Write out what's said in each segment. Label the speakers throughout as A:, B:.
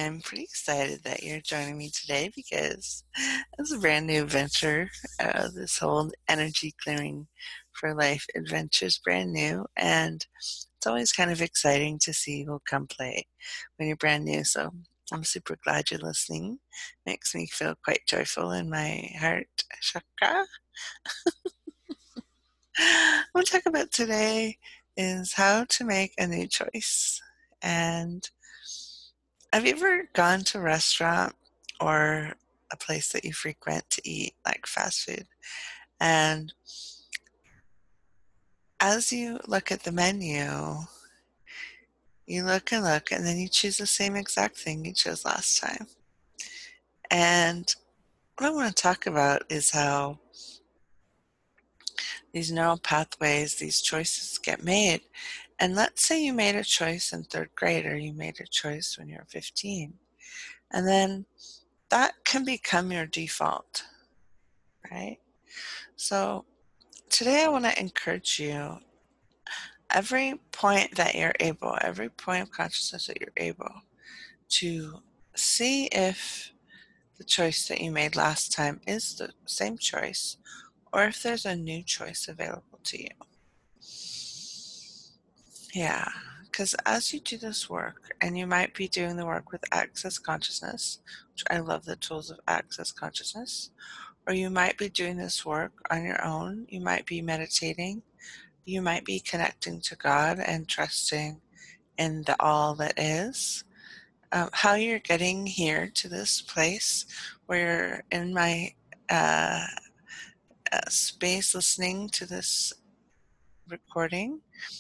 A: I'm pretty excited that you're joining me today because it's a brand new venture. This whole energy clearing for life adventure is brand new, and it's always kind of exciting to see who'll come play when you're brand new. So I'm super glad you're listening. Makes me feel quite joyful in my heart chakra. What we'll talk about today is how to make a new choice. And have you ever gone to a restaurant or a place that you frequent to eat, like fast food? And as you look at the menu, you look and look, and then you choose the same exact thing you chose last time. And what I want to talk about is how these neural pathways, these choices get made. And let's say you made a choice in third grade, or you made a choice when you were 15. And then that can become your default, right? So today I want to encourage you, every point that you're able, every point of consciousness that you're able, to see if the choice that you made last time is the same choice or if there's a new choice available to you. Yeah, because as you do this work, and you might be doing the work with Access Consciousness, which I love the tools of Access Consciousness, or you might be doing this work on your own, you might be meditating, you might be connecting to God and trusting in the all that is. How you're getting here to this place where you're in my uh, space listening to this recording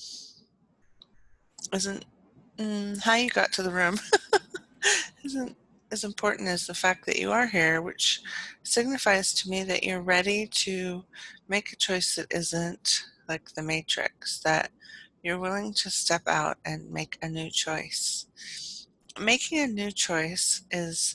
A: isn't how you got to the room isn't as important as the fact that you are here, which signifies to me that you're ready to make a choice that isn't like the Matrix, that you're willing to step out and make a new choice. Making a new choice is,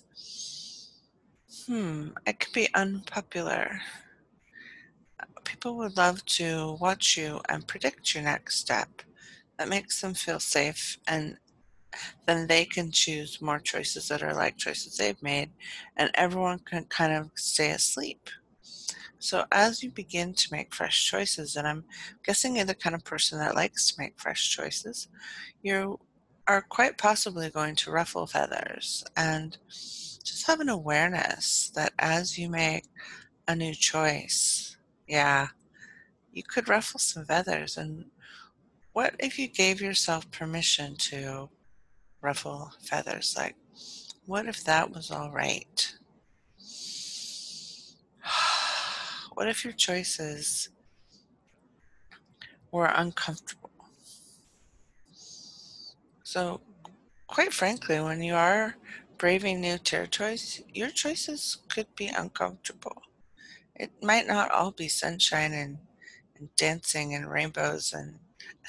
A: it can be unpopular. People would love to watch you and predict your next step. That makes them feel safe, and then they can choose more choices that are like choices they've made, and everyone can kind of stay asleep. So as you begin to make fresh choices, and I'm guessing you're the kind of person that likes to make fresh choices, you are quite possibly going to ruffle feathers, and just have an awareness that as you make a new choice, yeah, you could ruffle some feathers. And what if you gave yourself permission to ruffle feathers? Like, what if that was all right? What if your choices were uncomfortable? So, quite frankly, when you are braving new territories, your choices could be uncomfortable. It might not all be sunshine and dancing and rainbows and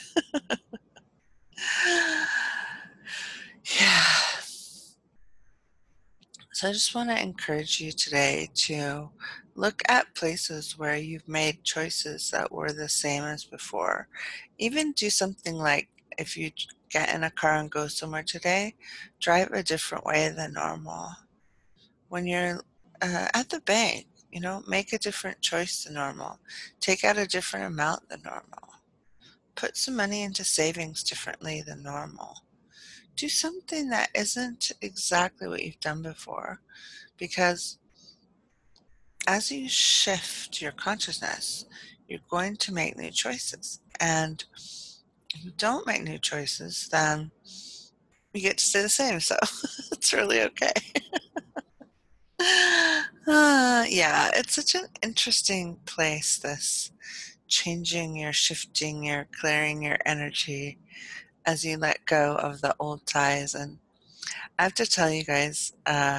A: yeah. So I just want to encourage you today to look at places where you've made choices that were the same as before. Even do something like, if you get in a car and go somewhere today, drive a different way than normal. When you're at the bank, make a different choice than normal. Take out a different amount than normal. Put some money into savings differently than normal. Do something that isn't exactly what you've done before, because as you shift your consciousness, you're going to make new choices. And if you don't make new choices, then you get to stay the same. So it's really okay. Yeah, it's such an interesting place, this changing your, shifting your, clearing your energy as you let go of the old ties. And I have to tell you guys,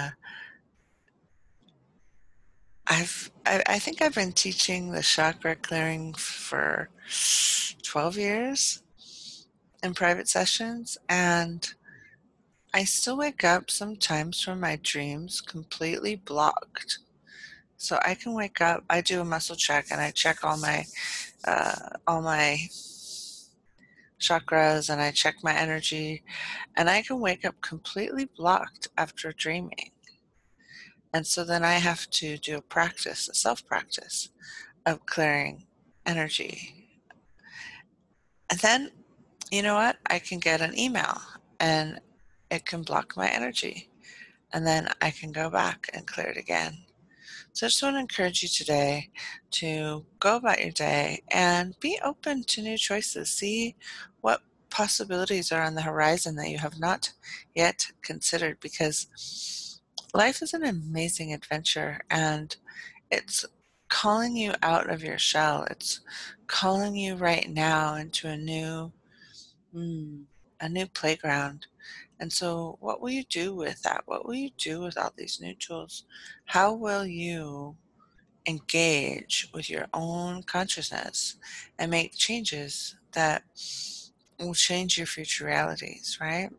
A: I think I've been teaching the chakra clearing for 12 years in private sessions, and I still wake up sometimes from my dreams completely blocked. So I can wake up, I do a muscle check, and I check all my chakras and I check my energy, and I can wake up completely blocked after dreaming. And so then I have to do a practice, a self practice of clearing energy. And then, you know what? I can get an email and it can block my energy. And then I can go back and clear it again. So I just want to encourage you today to go about your day and be open to new choices. See what possibilities are on the horizon that you have not yet considered, because life is an amazing adventure and it's calling you out of your shell. It's calling you right now into mm, a new playground. And so what will you do with that? What will you do with all these new tools? How will you engage with your own consciousness and make changes that will change your future realities, right?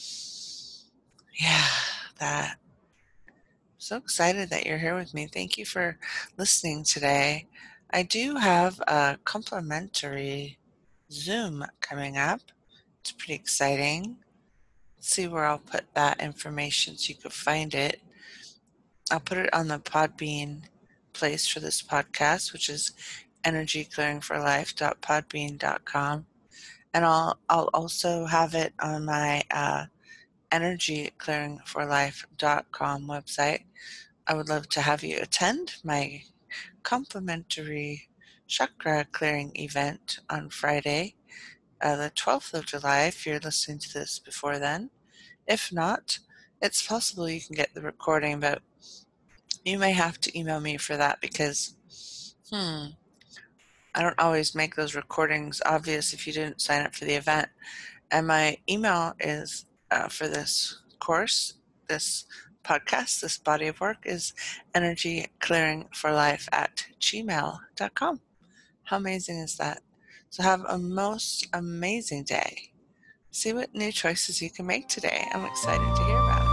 A: Yeah, that. So excited that you're here with me. Thank you for listening today. I do have a complimentary Zoom coming up. It's pretty exciting. Let's see where I'll put that information so you can find it. I'll put it on the Podbean place for this podcast, which is energyclearingforlife.podbean.com. And I'll also have it on my energyclearingforlife.com website. I would love to have you attend my complimentary chakra clearing event on Friday, the 12th of July, if you're listening to this before then. If not, it's possible you can get the recording, but you may have to email me for that because, I don't always make those recordings obvious if you didn't sign up for the event. And my email is for this course, this podcast, this body of work is energyclearingforlife@gmail.com. How amazing is that? So have a most amazing day. See what new choices you can make today. I'm excited to hear about it.